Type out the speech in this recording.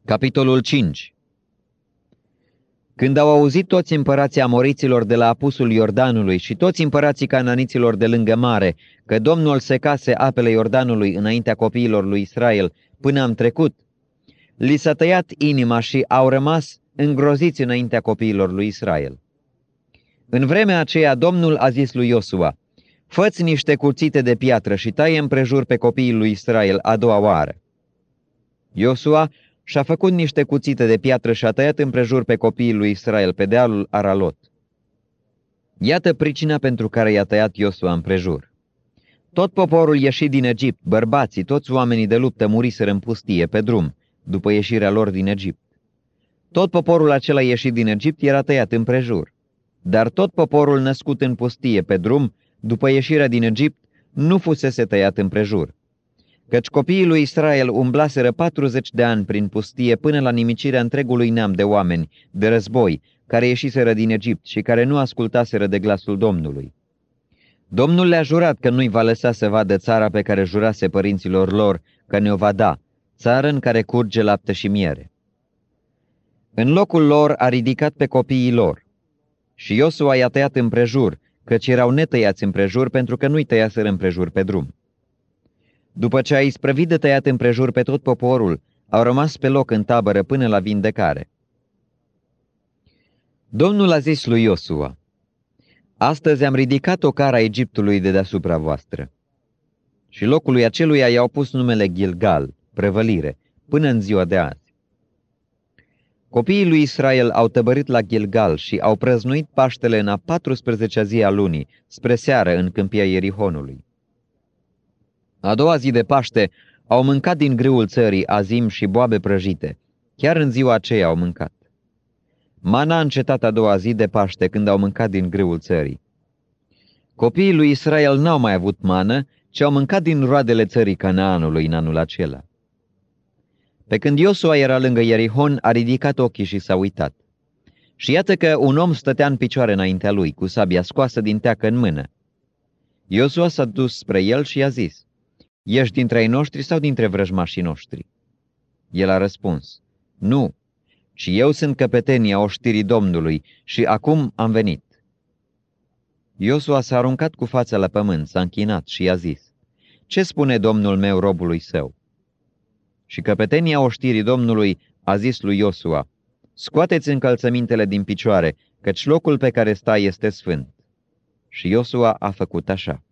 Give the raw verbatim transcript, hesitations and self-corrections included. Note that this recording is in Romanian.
Capitolul cinci. Când au auzit toți împărații amoriților de la apusul Iordanului și toți împărații cananiților de lângă mare, că Domnul secase apele Iordanului înaintea copiilor lui Israel până am trecut, li s-a tăiat inima și au rămas îngroziți înaintea copiilor lui Israel. În vremea aceea Domnul a zis lui Iosua: fă-ți niște cuțite de piatră și taie împrejur pe copiii lui Israel a doua oară. Iosua și-a făcut niște cuțite de piatră și a tăiat împrejur pe copiii lui Israel pe dealul Aralot. Iată pricina pentru care i-a tăiat Iosua împrejur. Tot poporul ieșit din Egipt, bărbații, toți oamenii de luptă muriseră în pustie, pe drum, după ieșirea lor din Egipt. Tot poporul acela ieșit din Egipt era tăiat împrejur. Dar tot poporul născut în pustie, pe drum, după ieșirea din Egipt, nu fusese tăiat împrejur. Căci copiii lui Israel umblaseră patruzeci de ani prin pustie până la nimicirea întregului neam de oameni, de război, care ieșiseră din Egipt și care nu ascultaseră de glasul Domnului. Domnul le-a jurat că nu-i va lăsa să vadă țara pe care jurase părinților lor că ne-o va da, țară în care curge lapte și miere. În locul lor a ridicat pe copiii lor. Și Iosua i-a tăiat împrejur, căci erau netăiați împrejur pentru că nu-i tăiaseră împrejur pe drum. După ce a isprăvit de tăiat împrejur pe tot poporul, au rămas pe loc în tabără până la vindecare. Domnul a zis lui Iosua: astăzi am ridicat o cara Egiptului de deasupra voastră. Și locului aceluia i-au pus numele Gilgal, prăvălire, până în ziua de azi. Copiii lui Israel au tăbărit la Gilgal și au prăznuit Paștele în a patrusprezecea zi a lunii, spre seară în câmpia Ierihonului. A doua zi de Paște au mâncat din grâul țării azim și boabe prăjite. Chiar în ziua aceea au mâncat. Mana a încetat a doua zi de Paște când au mâncat din grâul țării. Copiii lui Israel n-au mai avut mană, ci au mâncat din roadele țării Canaanului în anul acela. Pe când Iosua era lângă Ierihon, a ridicat ochii și s-a uitat. Și iată că un om stătea în picioare înaintea lui, cu sabia scoasă din teacă în mână. Iosua s-a dus spre el și i-a zis: ești dintre ai noștri sau dintre vrăjmașii noștri? El a răspuns: nu, ci eu sunt căpetenia oștirii Domnului și acum am venit. Iosua s-a aruncat cu fața la pământ, s-a închinat și i-a zis: ce spune Domnul meu robului său? Și căpetenia oștirii Domnului a zis lui Iosua: scoateți încălțămintele din picioare, căci locul pe care stai este sfânt. Și Iosua a făcut așa.